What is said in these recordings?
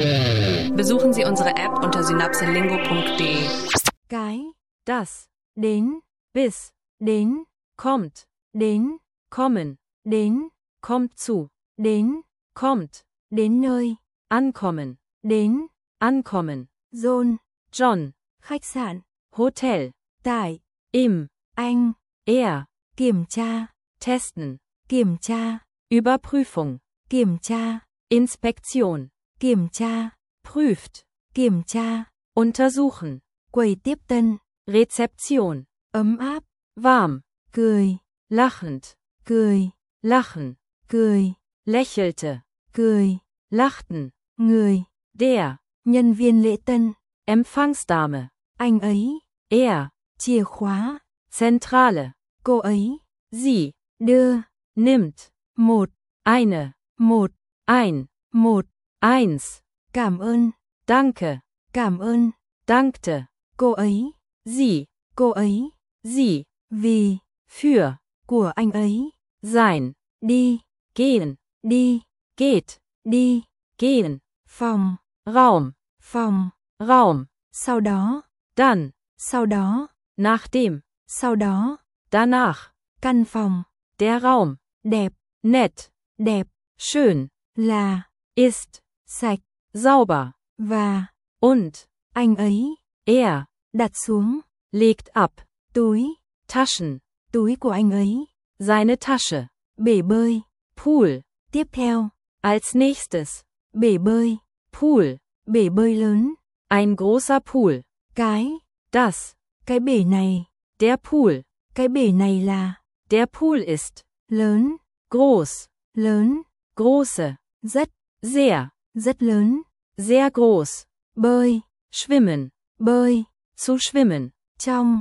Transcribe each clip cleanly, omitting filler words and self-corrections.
Besuchen Sie unsere App unter synapselingo.de. Cái, das, đến, bis, đến, kommt, đến, kommen, đến, kommt zu, đến, kommt, đến nơi, ankommen, đến, ankommen, John, John, khách sạn, Hotel, tại, im, anh, kiểm tra, testen, kiểm tra, Überprüfung, kiểm tra, Inspektion, kiểm tra, prüft, kiểm tra, untersuchen, quầy tiếp tân, Rezeption, ấm áp, warm, cười, lachend, cười, lachen, cười, lächelte, cười, lachten, người, der, nhân viên lễ tân, Empfangsdame, anh ấy, chìa khóa, Zentrale, cô ấy, sie, đưa, nimmt, một, eine, một, ein, một, eins, cảm ơn, danke, cảm ơn, dankte, cô ấy, sie, cô ấy, sie, vì, für, của anh ấy, sein, đi, gehen, đi, geht, đi, gehen, phòng, Raum, phòng, Raum, sau đó, dann, sau đó, nachdem, sau đó, danach, căn phòng, der Raum, đẹp, nett, đẹp, schön, là, ist, sạch, sauber, và, und, anh ấy, đặt xuống, legt ab, túi, Taschen, túi của anh ấy, seine Tasche, bể bơi, Pool, tiếp theo, als nächstes, bể bơi, Pool, bể bơi lớn, ein großer Pool, cái, das, cái bể này, der Pool, cái bể này là, der Pool ist, lớn, groß, lớn, große, rất, sehr, rất lớn, sehr groß, bơi, schwimmen, bơi, zu schwimmen, trong,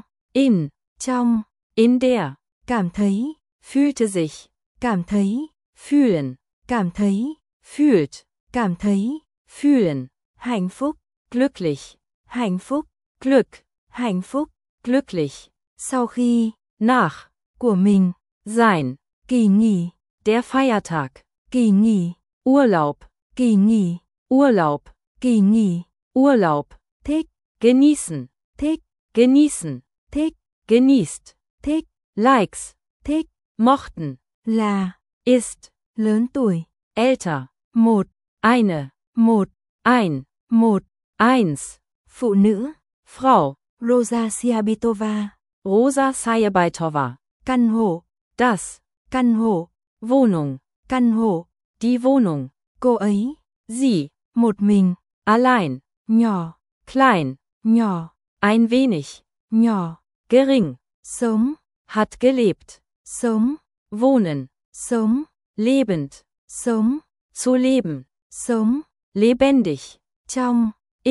trong, in der, cảm thấy, fühlte sich, cảm thấy, fühlen, cảm thấy, fühlt, cảm thấy, fühlen, hạnh phúc, glücklich, hạnh phúc, Glück, hạnh phúc, glücklich, sau khi, nach, của mình, sein, kỳ nghỉ, der Feiertag, kỳ nghỉ, Urlaub, kỳ nghỉ, Urlaub, kỳ nghỉ, Urlaub, thích, genießen, thích, genießen, thích, genießt, thích, likes, thích, mochten, là, ist, lớn tuổi, älter, một, eine, một, ein, một, eins, phụ nữ, Frau, Rosa Siabitova, Rosa Sajebaitova, căn hộ, das, căn hộ, Wohnung, căn hộ, die Wohnung, cô ấy, sie, một mình, allein, nhỏ, klein, nhỏ, ein wenig, nhỏ, gering, sống, hat gelebt, sống, wohnen, sống, lebend, sống, zu leben, sống, lebendig, trong,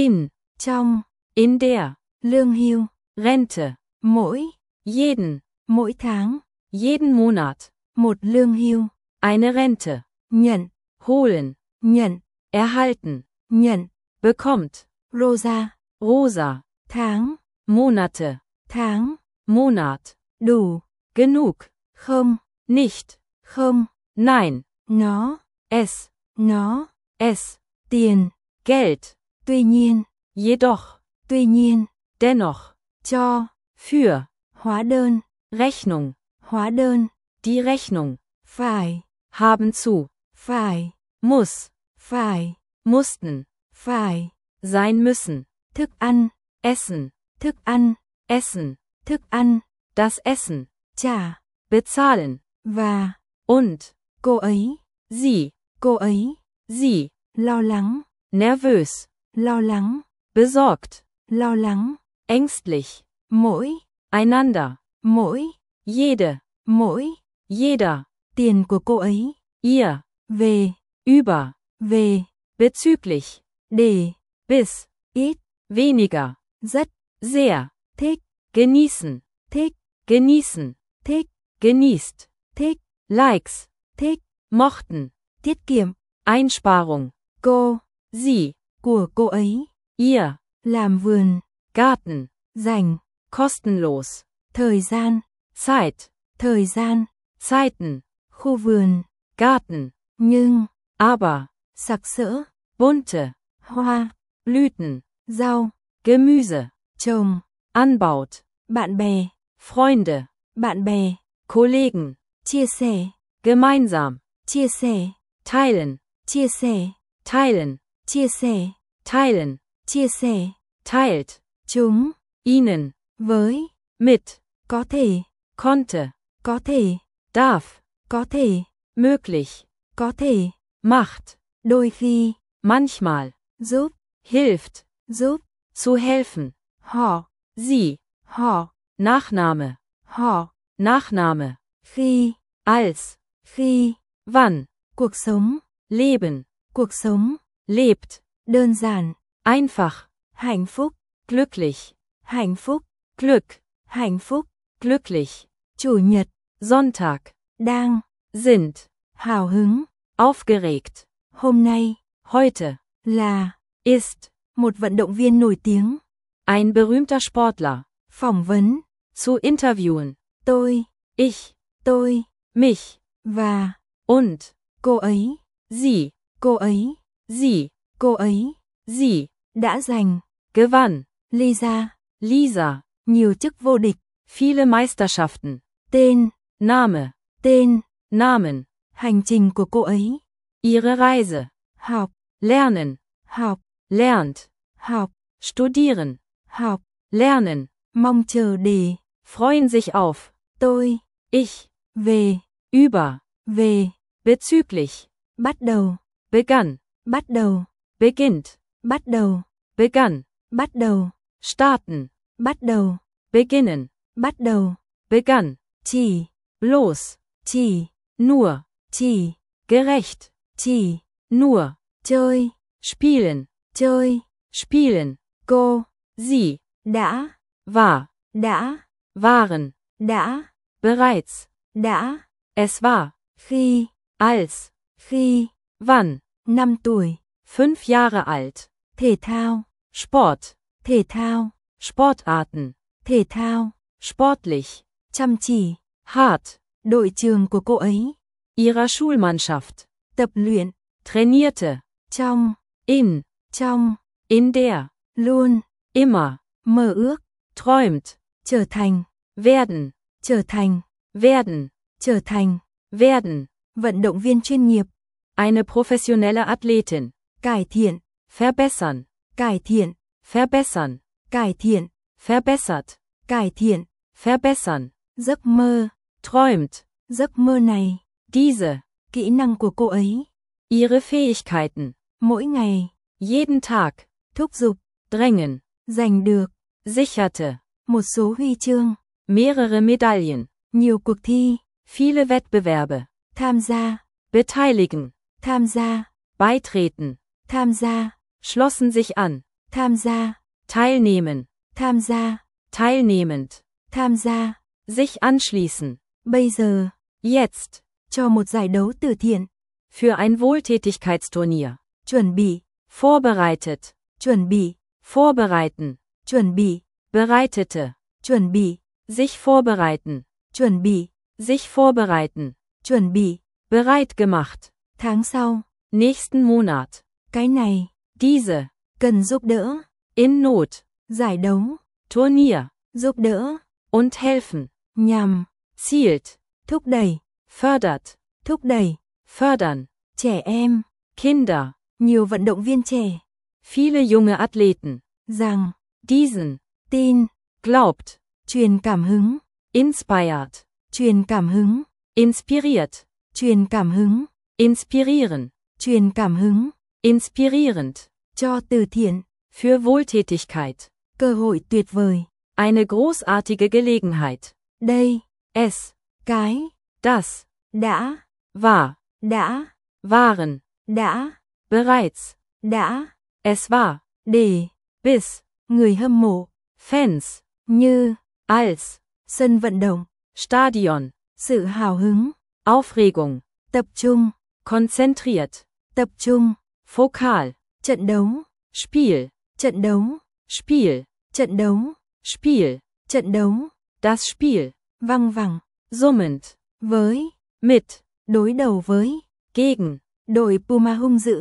in der, lương hưu, Rente, mỗi, jeden, mỗi tháng, jeden Monat, một lương hưu, eine Rente, nhận, holen, nhận, erhalten, nhận, bekommt, Rosa, tháng, Monate, tháng, Monat, đủ, genug, không, nicht, không, nein, nó, es, tiền, Geld, tuy nhiên, jedoch, tuy nhiên, dennoch, cho, für, hóa đơn, Rechnung, hóa đơn, die Rechnung, phải, haben zu, phải, muss, phải, mussten, phải, sein müssen, thức ăn, essen, thức ăn, essen, thức ăn, das Essen, trả, bezahlen, và, und, cô ấy, sie, cô ấy, sie, lo lắng, nervös, lo lắng, besorgt, lo lắng, ängstlich, mỗi, einander, mỗi, jede, mỗi, jeder, tiền của cô ấy, ihr, về, über, về, bezüglich, để, bis, ít, weniger, rất, sehr, thích, genießen, thích, genießen, thích, genießt, thích, likes, thích, mochten, tiết kiệm, Einsparung, cô, sie, của cô ấy, ihr, làm vườn, Garten, dành, kostenlos, thời gian, Zeit, thời gian, Zeiten, khu vườn, Garten, nhưng, aber, sặc sỡ, bunte, hoa, Blüten, rau, Gemüse, trồng, anbaut, bạn bè, Freunde, bạn bè, Kollegen, chia sẻ, gemeinsam, chia sẻ, teilen, chia sẻ, teilen, chia sẻ, teilen, chia sẻ, teilt, chúng, ihnen, với, mit, có thể, konnte, có thể, darf, có thể, möglich, có thể, macht, đôi khi, manchmal, giúp, hilft, giúp, zu helfen, họ, sie, họ, Nachname, họ, Nachname, khi, als, khi, wann, cuộc sống, leben, cuộc sống, lebt, đơn giản, einfach, hạnh phúc, glücklich, hạnh phúc, Glück, hạnh phúc, glücklich, chủ nhật, Sonntag, đang, sind, hào hứng, aufgeregt, hôm nay, heute, là, ist, một vận động viên nổi tiếng, ein berühmter Sportler, phỏng vấn, zu interviewen, tôi, ich, mich, và, und, cô ấy, sie, cô ấy, sie, cô ấy, sie, đã giành, gewann, Lisa, nhiều chức vô địch, viele Meisterschaften, tên, Name, Namen, hành trình của cô ấy, ihre Reise, học, lernen, học, lernt, học, studieren, học, lernen, mong chờ để, freuen sich auf, tôi, ich, về, über, về, bezüglich, bắt đầu, begann, bắt đầu, beginnt, bắt đầu, begann, bắt đầu, starten, bắt đầu, beginnen, bắt đầu, begann, chỉ, bloß, chỉ, nur, chỉ, gerecht, chỉ, nur, chơi, spielen, chơi, spielen, cô, sie, đã, war, đã, waren, đã, bereits, đã, es war, khi, als, khi, wann, 5 tuổi, 5 Jahre alt, thể thao, Sport, thể thao, Sportarten, thể thao, sportlich, chăm chỉ, hart, đội trường của cô ấy, ihrer Schulmannschaft, tập luyện, trainierte, trong, trong, in der, luôn, immer, mơ ước, träumt, trở thành, werden, trở thành, werden, trở thành, werden, vận động viên chuyên nghiệp, eine professionelle Athletin, cải thiện, verbessern, cải thiện, verbessern, cải thiện, verbessert, cải thiện, verbessern, giấc mơ, träumt, giấc mơ này, diese, kỹ năng của cô ấy, ihre Fähigkeiten, mỗi ngày, jeden Tag, thúc giục, drängen, giành được, sicherte, một số huy chương, mehrere Medaillen, nhiều cuộc thi, viele Wettbewerbe, tham gia, beteiligen, tham gia, beitreten, tham gia, schlossen sich an, tham gia, teilnehmen, tham gia, teilnehmend, tham gia, sich anschließen, bây giờ, jetzt, cho một giải đấu từ thiện, für ein Wohltätigkeitsturnier, chuẩn bị, vorbereitet, chuẩn bị, vorbereiten, chuẩn bị, bereitete, chuẩn bị, sich vorbereiten, chuẩn bị, sich vorbereiten, chuẩn bị, bereit gemacht, tháng sau, nächsten Monat, cái này, diese, cần giúp đỡ, in Not, giải đấu, Turnier, giúp đỡ, und helfen, nhằm, zielt, thúc đẩy, fördert, thúc đẩy, fördern, trẻ em, Kinder, nhiều vận động viên trẻ, viele junge Athleten, rằng, diesen, tin, glaubt, truyền cảm hứng, inspired, truyền cảm hứng, inspiriert, truyền cảm hứng, inspirieren, truyền cảm hứng, inspirierend, cho từ thiện, für Wohltätigkeit, cơ hội tuyệt vời, eine großartige Gelegenheit, đây, es, cái, das, đã, war, đã, waren, đã, bereits, đã, es war, để, bis, người hâm mộ, Fans, như, als, sân vận động, Stadion, sự hào hứng, Aufregung, tập trung, konzentriert, tập trung, Fokal, trận đấu, Spiel, trận đấu, Spiel, trận đấu, Spiel, trận đấu, das Spiel, văng vẳng, summend, với, mit, đối đầu với, gegen, đội Puma hung dữ,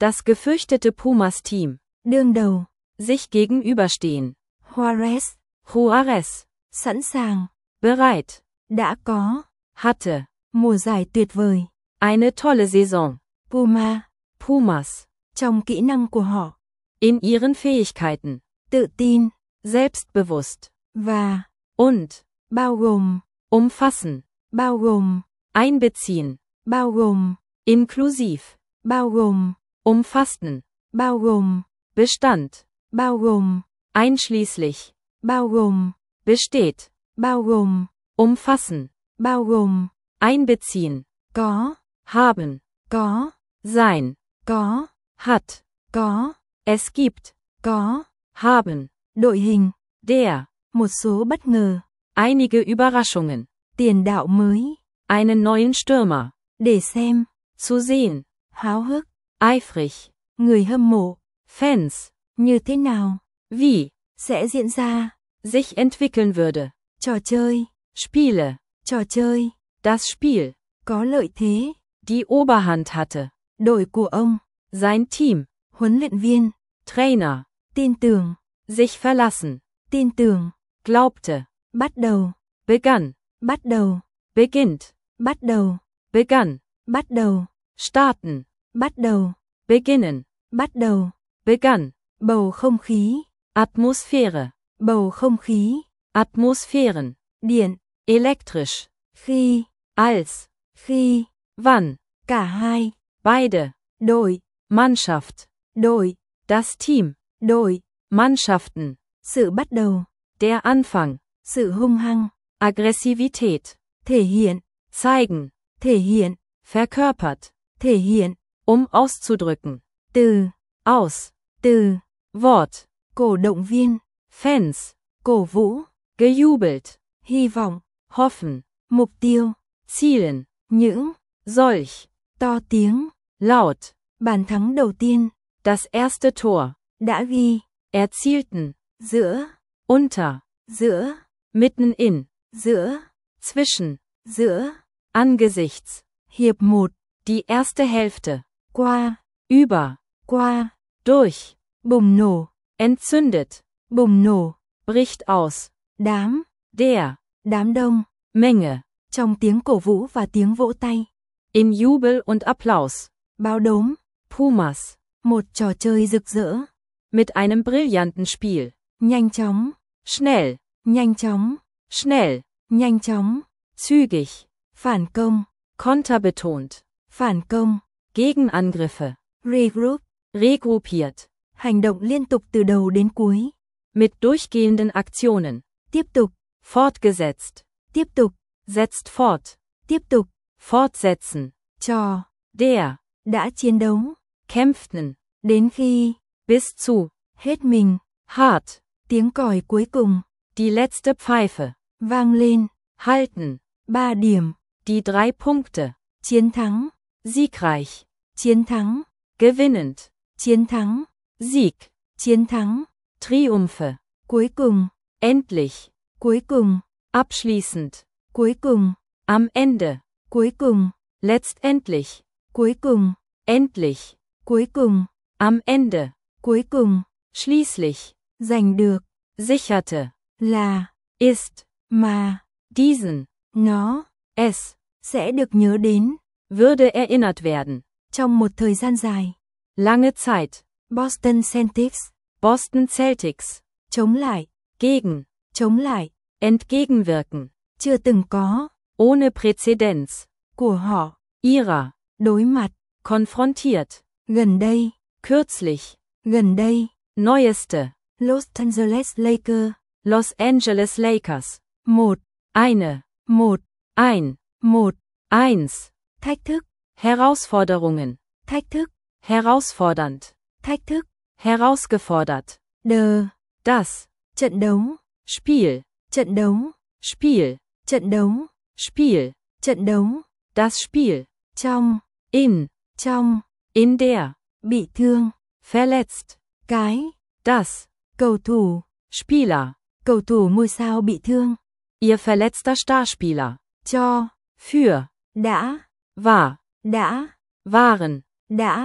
Das gefürchtete Pumas-Team. Đương đầu. Sich gegenüberstehen. Juarez. Juarez. Sẵn sàng. Bereit. Đã có. Hatte. Mùa giải tuyệt vời. Eine tolle Saison. Puma. Pumas. Trong kỹ năng của họ. In ihren Fähigkeiten. Tự tin. Selbstbewusst. Và. Und. Bao gồm. Umfassen. Bao gồm. Einbeziehen. Bao gồm. Inklusiv. Bao gồm. Umfassen. Bao gồm. Bestand. Bao gồm. Einschließlich. Bao gồm. Besteht. Bao gồm. Umfassen. Bao gồm. Einbeziehen. Có. Haben. Có. Sein. Có. Hat. Có. Es gibt. Có. Haben. Đội hình. Der. Một số bất ngờ. Einige Überraschungen. Tiền đạo mới. Einen neuen Stürmer. Để xem. Zu sehen. Háo hức. Eifrig. Người hâm mộ. Fans. Như thế nào? Wie. Sẽ diễn ra. Sich entwickeln würde. Trò chơi. Spiele. Trò chơi. Das Spiel. Có lợi thế. Die Oberhand hatte. Đội của ông. Sein Team. Huấn luyện viên. Trainer. Tin tưởng. Sich verlassen. Tin tưởng. Glaubte. Bắt đầu. Begann. Bắt đầu. Beginnt. Bắt đầu. Begann. Bắt đầu. Starten. Bắt đầu. Beginnen. Bắt đầu. Begann. Bầu không khí. Atmosphäre. Bầu không khí. Atmosphären. Điện. Elektrisch. Khi. Als. Khi. Wann. Cả hai. Beide. Đội. Mannschaft. Đội. Das Team. Đội. Mannschaften. Sự bắt đầu. Der Anfang. Sự hung hăng. Aggressivität. Thể hiện. Zeigen. Thể hiện. Verkörpert. Thể hiện. Auszudrücken. Từ. Aus. Từ. Wort. Cổ động viên. Fans. Cổ vũ. Gejubelt. Hy vọng. Hoffen. Mục tiêu. Zielen. Những. Solch. To tiếng. Laut. Bàn thắng đầu tiên. Das erste Tor. Đã ghi. Erzielten. Giữa. Unter. Giữa. Mitten in. Giữa. Zwischen. Giữa. Angesichts. Hiệp 1. Die erste Hälfte. Qua. Über. Qua. Durch. Bùng nổ. Entzündet. Bùng nổ. Bricht aus. Đám. Der. Đám đông. Menge. Trong tiếng cổ vũ và tiếng vỗ tay. Im Jubel und Applaus. Báo đốm. Pumas. Một trò chơi rực rỡ. Mit einem brillanten Spiel. Nhanh chóng. Schnell. Nhanh chóng. Schnell. Nhanh chóng. Zügig. Phản công. Konterbetont. Phản công. Gegenangriffe. Regroup. Regruppiert. Hành động liên tục từ đầu đến cuối. Mit durchgehenden Aktionen. Tiếp tục. Fortgesetzt. Tiếp tục. Setzt fort. Tiếp tục. Fortsetzen. Trò. Der. Đã chiến đấu. Kämpften. Đến khi. Bis zu. Hết mình. Hart. Tiếng còi cuối cùng. Die letzte Pfeife. Vang lên. Halten. 3 điểm. Die 3 Punkte. Chiến thắng. Siegreich. Chiến thắng. Gewinnend. Chiến thắng. Sieg. Chiến thắng. Triumphe. Cuối cùng. Endlich. Cuối cùng. Abschließend. Cuối cùng. Am Ende. Cuối cùng. Letztendlich. Cuối cùng. Endlich. Cuối cùng. Am Ende. Cuối cùng. Schließlich. Giành được. Sicherte. Là. Ist. Mà. Diesen. Nó. Es. Sẽ được nhớ đến. Würde erinnert werden. Trong một thời gian dài. Lange Zeit. Boston Celtics. Boston Celtics. Chống lại. Gegen. Chống lại. Entgegenwirken. Chưa từng có. Ohne Präzedenz. Của họ. Ihrer. Đối mặt. Konfrontiert. Gần đây. Kürzlich. Gần đây. Neueste. Los Angeles Lakers. Los Angeles Lakers. Một. Eine. Một. Ein. Một. Eins. Thách thức. Herausforderungen. Thách thức. Herausfordernd. Thách thức. Herausgefordert. Đờ. Das. Trận đấu. Spiel. Trận đấu. Spiel. Trận đấu. Spiel. Trận đấu. Das Spiel. Trong. In. Trong. In der. Bị thương. Verletzt. Cái. Das. Cầu thủ. Spieler. Cầu thủ ngôi sao bị thương. Ihr verletzter Starspieler. Cho. Für. Đã. War. Đã. Waren. Đã.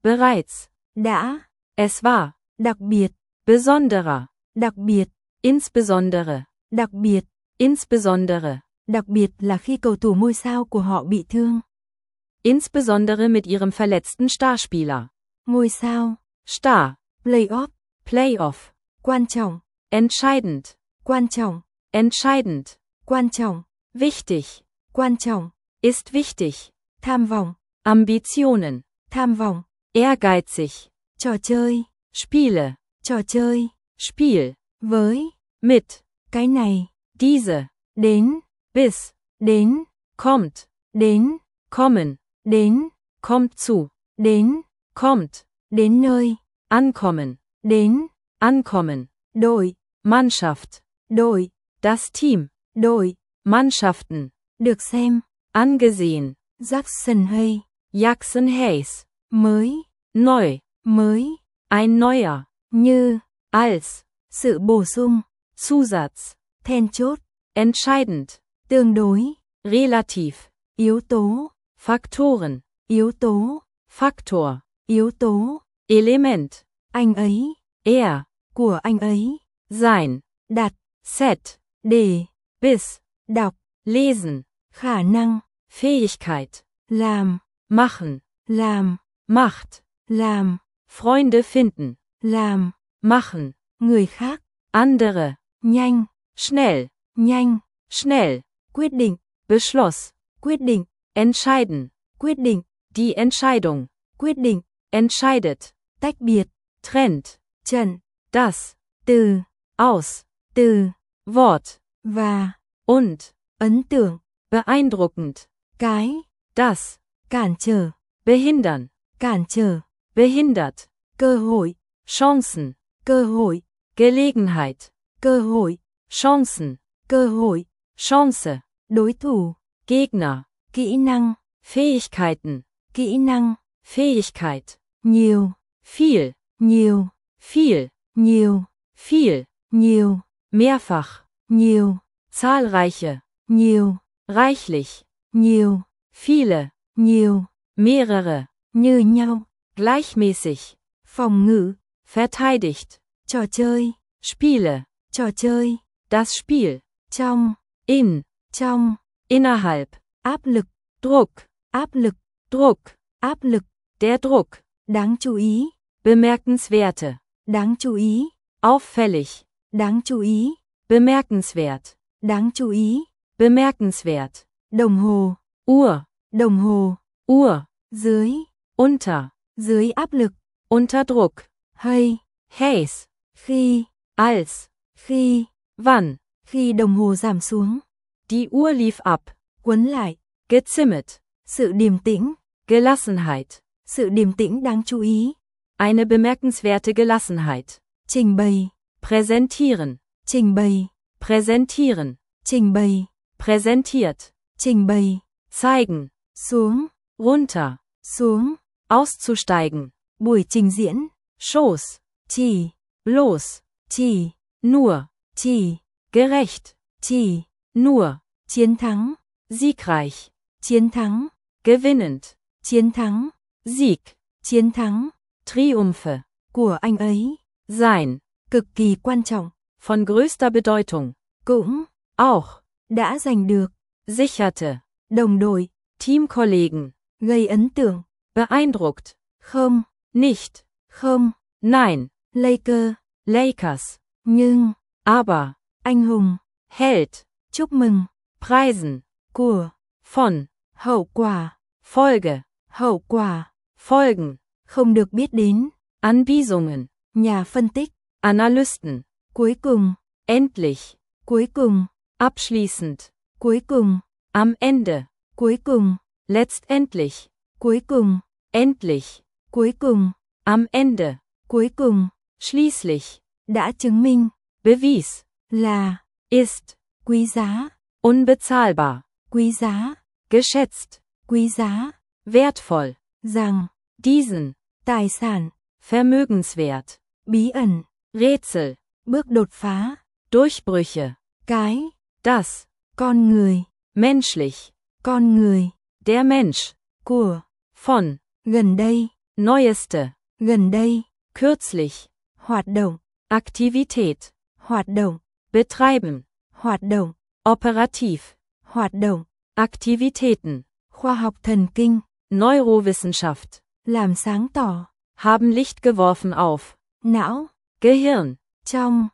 bereits, đã, es war, đặc biệt, besonderer, đặc biệt, insbesondere, đặc biệt. insbesondere, Đặc biệt là khi cầu thủ ngôi sao của họ bị thương. insbesondere mit ihrem verletzten Starspieler. Ngôi sao, Star, playoff, Playoff, quan trọng, entscheidend, quan trọng, entscheidend, quan trọng, wichtig, quan trọng, ist wichtig, tham vọng, Ambitionen, tham vọng, ehrgeizig, trò chơi, Spiele, trò chơi, Spiel, với, mit, cái này, diese, đến, bis, đến, kommt, đến, kommen, đến, kommt zu, đến, kommt, đến nơi, ankommen, đến, ankommen, đội, Mannschaft, đội, das Team, đội, Mannschaften, được xem, angesehen, Jackson Hay, Jackson Hayes, mới, neu, mới, ein neuer, như, als, sự bổ sung, Zusatz, then chốt, entscheidend, tương đối, relativ, yếu tố, Faktoren, yếu tố, Faktor, yếu tố, Element, anh ấy, er, của anh ấy, sein, đặt, set, để, bis, đọc, lesen, khả năng, Fähigkeit, làm, machen, làm, macht, làm, Freunde finden, làm, machen, người khác, andere, nhanh, schnell, nhanh, schnell, quyết định, Beschloss, quyết định, entscheiden, quyết định, die Entscheidung, quyết định, entscheidet, tách biệt, trennt, trận, das, từ, aus, từ, Wort, và, und, ấn tượng, beeindruckend, cái, das, cản trở, behindern, cản trở, behindert, cơ hội, Chancen, cơ hội, Gelegenheit, cơ hội, Chancen, cơ hội, Chance, đối thủ, Gegner, kỹ năng, Fähigkeiten, kỹ năng, Fähigkeit, nhiều, viel, nhiều, viel, nhiều, viel, nhiều, mehrfach, nhiều, zahlreiche, nhiều, reichlich, nhiều, viele, nhiều, mehrere, như nhau, gleichmäßig, phòng ngự, verteidigt, trò chơi, Spiele, trò chơi, das Spiel, trong, in, trong, innerhalb, áp lực, Druck, áp lực, Druck, áp lực, der Druck, đáng chú ý, bemerkenswerte, đáng chú ý, auffällig, đáng chú ý, bemerkenswert, đáng chú ý, bemerkenswert, đồng hồ, Uhr, đồng hồ, Uhr, dưới, unter, dưới áp lực, unter Druck, hay, Hayes, khi, als, khi, wann, khi đồng hồ giảm xuống, die Uhr lief ab, quấn lại, gezimmert, sự điềm tĩnh, Gelassenheit, sự điềm tĩnh đáng chú ý, eine bemerkenswerte Gelassenheit, trình bày, präsentieren, trình bày, präsentieren, trình bày, präsentiert, trình bày, zeigen, xuống, runter, xuống, auszusteigen, buổi trình diễn, Schoß, chỉ, bloß, chỉ, nur, chỉ, gerecht, chỉ, nur, chiến thắng, siegreich, chiến thắng, gewinnend, chiến thắng, Sieg, chiến thắng, Triumphe, của anh ấy, sein, cực kỳ quan trọng, von größter Bedeutung, cũng, auch, đã giành được, sicherte, đồng đội, Teamkollegen, gây ấn tượng, beeindruckt, không, nicht, không, nein, Laker, Lakers, nhưng, aber, anh hùng, Held, chúc mừng, preisen, của, von, hậu quả, Folge, hậu quả, Folgen, không được biết đến, Anweisungen, nhà phân tích, Analysten, cuối cùng, endlich, cuối cùng, abschließend, cuối cùng, am Ende, cuối cùng, letztendlich, cuối cùng, endlich, cuối cùng, am Ende, cuối cùng, schließlich, đã chứng minh, bewies, là, ist, quý giá, unbezahlbar, quý giá, geschätzt, quý giá, wertvoll, rằng, diesen, tài sản, vermögenswert, bí ẩn, Rätsel, bước đột phá, Durchbrüche, cái, das, con người, menschlich, con người, der Mensch, của, von, gần đây, neueste, gần đây, kürzlich, hoạt động, Aktivität, hoạt động, betreiben, hoạt động, operativ, hoạt động, Aktivitäten, khoa học thần kinh, Neurowissenschaft, làm sáng tỏ, haben Licht geworfen auf, não, Gehirn, trong,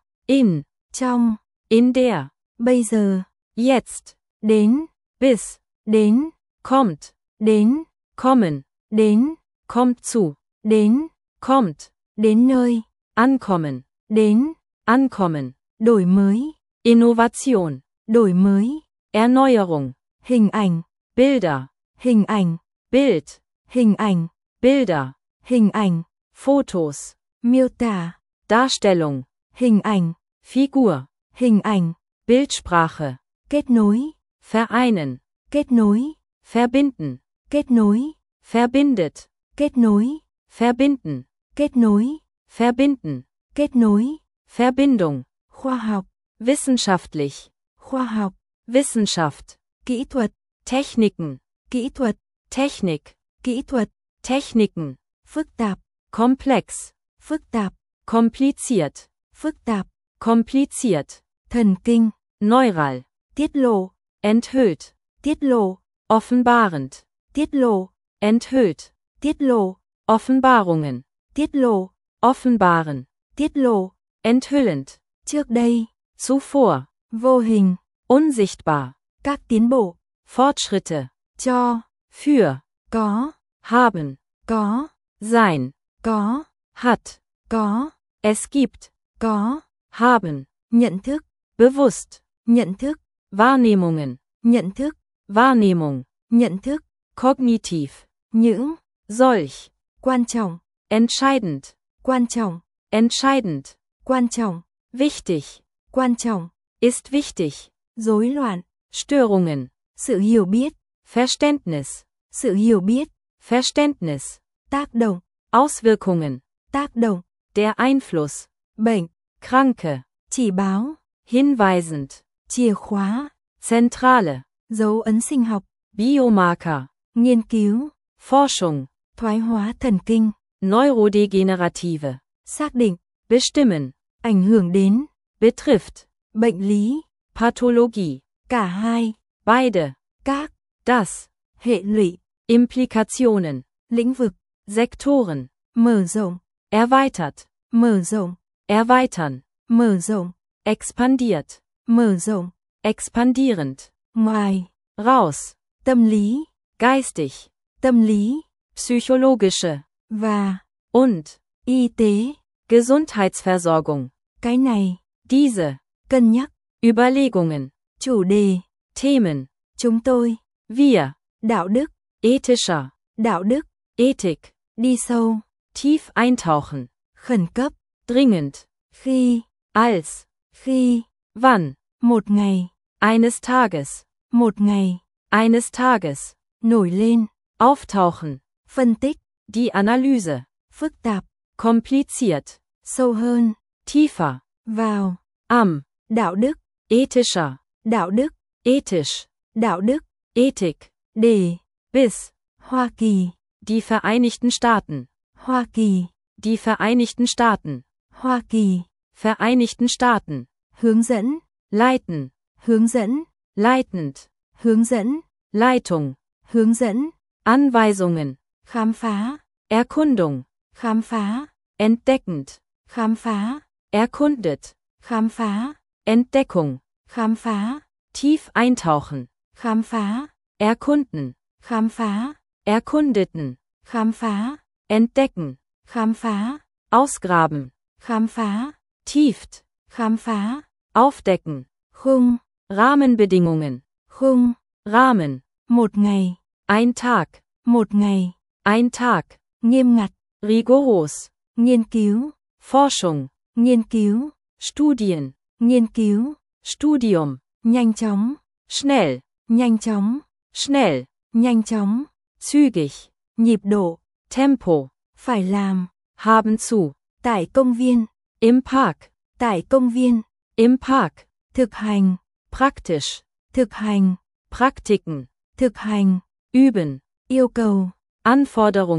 trong, in der, bây giờ, jetzt, đến, bis, đến, kommt, đến, kommen, đến, kommt zu, đến, kommt, đến nơi, ankommen, đến, ankommen, đổi mới, Innovation, đổi mới, Erneuerung, hình ảnh, Bilder, hình ảnh, Bild, hình ảnh, Bilder, hình ảnh, Fotos, miêu tả, Darstellung, hình ảnh, Figur, hình ảnh, Bildsprache, kết nối, vereinen, kết nối, verbinden, kết nối, verbindet, kết nối, verbinden, kết nối, verbinden, kết nối, Verbindung, khoa học, wissenschaftlich, khoa học, Wissenschaft, kỹ thuật, Techniken, kỹ thuật, Technik, kỹ thuật, Techniken, phức tạp, komplex, phức tạp, kompliziert, phức tạp, kompliziert, thần kinh, neural, tiết lộ, enthüllt, tiết lộ, offenbarend, tiết lộ, enthüllt, tiết lộ, Offenbarungen, tiết lộ, offenbaren, tiết lộ, enthüllend, trước đây, zuvor, vô hình, unsichtbar, các tiến bộ, Fortschritte, cho, für, có, haben, có, sein, có, hat, có, es gibt, có, haben, nhận thức, bewusst, nhận thức, Wahrnehmungen, nhận thức, Wahrnehmung, nhận thức, kognitiv, những, solch, quan trọng, entscheidend, quan trọng, entscheidend, quan trọng, wichtig, quan trọng, ist wichtig, rối loạn, Störungen, sự hiểu biết, Verständnis, sự hiểu biết, Verständnis, tác động, Auswirkungen, tác động, der Einfluss, bệnh, Kranke, chỉ báo, hinweisend, chìa khóa, Zentrale, dấu ấn sinh học, Biomarker, nghiên cứu, Forschung, thoái hóa thần kinh, Neurodegenerative, xác định, bestimmen, ảnh hưởng đến, betrifft, bệnh lý, Pathologie, cả hai, beide, các, das, hệ lụy, Implikationen, lĩnh vực, Sektoren, mở rộng, erweitert, mở rộng, erweitern, mở rộng, expandiert, mở rộng, expandierend, ngoài, raus, tâm lý, geistig, tâm lý, psychologische, và, und, y tế, Gesundheitsversorgung, cái này, diese, cân nhắc, Überlegungen, chủ đề, Themen, chúng tôi, wir, đạo đức, ethischer, đạo đức, Ethik, đi sâu, tief eintauchen, khẩn cấp, dringend, khi, als, khi, wann, một ngày, eines Tages, một ngày, eines Tages, nổi lên, auftauchen, phân tích, die Analyse, phức tạp, kompliziert, sâu hơn, tiefer, vào, am, đạo đức, ethischer, đạo đức, ethisch, đạo đức, Ethik, để, bis, Hoa Kỳ, die Vereinigten Staaten, Hoa Kỳ, die Vereinigten Staaten, Hoa Kỳ, Vereinigten Staaten, hướng dẫn, leiten, hướng dẫn, leitend, hướng dẫn, Leitung, hướng dẫn, Anweisungen, khám phá, Erkundung, khám phá, entdeckend, khám phá, erkundet, khám phá, Entdeckung, khám phá, tief eintauchen, khám phá, erkunden, khám phá, erkundeten, khám phá, entdecken, khám phá, ausgraben, khám phá, tieft, khám phá, aufdecken, khung, Rahmenbedingungen, khung, Rahmen, một ngày, ein Tag, một ngày, ein Tag, nghiêm ngặt, rigoros, nghiên cứu, Forschung, nghiên cứu, Studien, nghiên cứu, Studium, nhanh chóng, schnell, nhanh chóng, schnell, nhanh chóng, zügig, nhịp độ, Tempo, phải làm, haben zu, tại công viên, im Park, tại công viên, im Park, thực hành, praktisch, thực hành, Praktiken, thực hành, üben, yêu cầu, Anforderungen,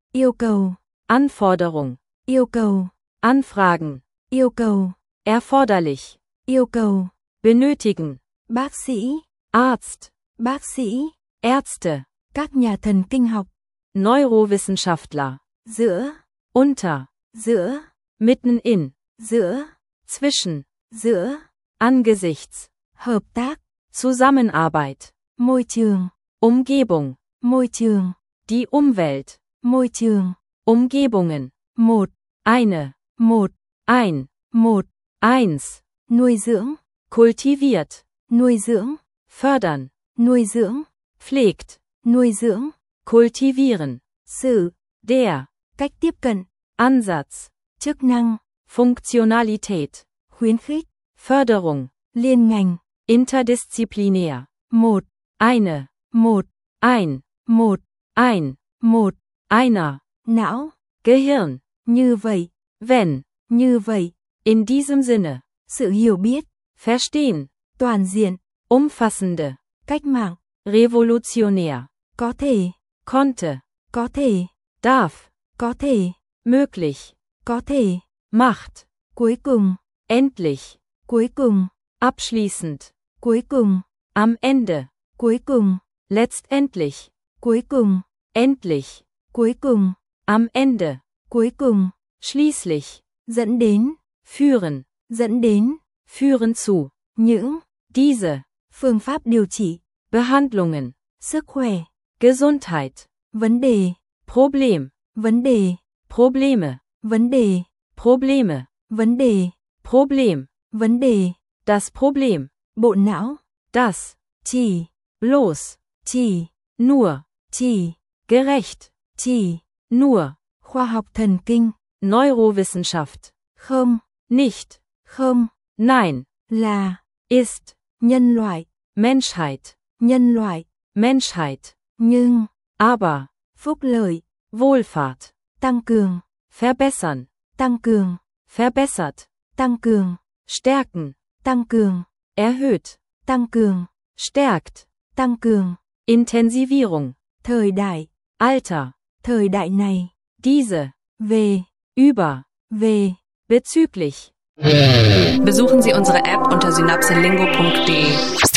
Yêu cầu. Anforderung, Yêu cầu. Anfragen, Yêu cầu. erforderlich, Yêu cầu. benötigen, Bác sĩ. Arzt, Bác sĩ. Ärzte, Các nhà thần kinh học. Neurowissenschaftler, Giữa. unter, Giữa. mitten in, Giữa. zwischen, Giữa. angesichts, Hợp tác. Zusammenarbeit, Môi trường. Umgebung, Môi trường. die Umwelt, Môi trường. Umgebungen, Một. eine, Một. ein, Một. eins, Nuôi dưỡng. kultiviert, Nuôi dưỡng. fördern, Nuôi dưỡng. pflegt, Nuôi dưỡng. kultivieren, Sự. der, Cách tiếp cận. Ansatz, Chức năng. Funktionalität, Khuyến khích. Förderung, Liên ngành. interdisziplinär, Một. eine, Một. ein, Một. ein, Một. einer, Não. Gehirn, Như vậy. wenn, Như vậy. in diesem Sinne, Sự hiểu biết. verstehen, Toàn diện. umfassende, Cách mạng. revolutionär, Có thể. konnte, Có thể. darf, Có thể. möglich, Có thể. macht, Cuối cùng. endlich, Cuối cùng. abschließend, Cuối cùng. am Ende, Cuối cùng. letztendlich, Cuối cùng. endlich, Cuối cùng. am Ende, Cuối cùng. schließlich, Dẫn đến. führen, Dẫn đến. führen zu, Những. diese, Phương pháp điều trị. Behandlungen, Sức khỏe. Gesundheit, Vấn đề. Problem, Vấn đề. Probleme, Vấn đề. Probleme, Vấn đề. Problem, Vấn đề. das Problem, Bộ não. das, Chỉ. bloß, Chỉ. nur, Chỉ. gerecht, Chỉ. nur, Khoa học thần kinh. Neurowissenschaft, Không. nicht, Không. nein, Là. ist, Nhân loại. Menschheit, Nhân loại. Menschheit, Nhưng. aber, Phúc lợi. Wohlfahrt, Tăng cường. verbessern, Tăng cường. verbessert, Tăng cường. stärken, Tăng cường. erhöht, Tăng cường. stärkt, Tăng cường. Intensivierung, Thời đại. Alter, Thời đại này. diese, Về. über, Về. bezüglich. Besuchen Sie unsere App unter synapselingo.de.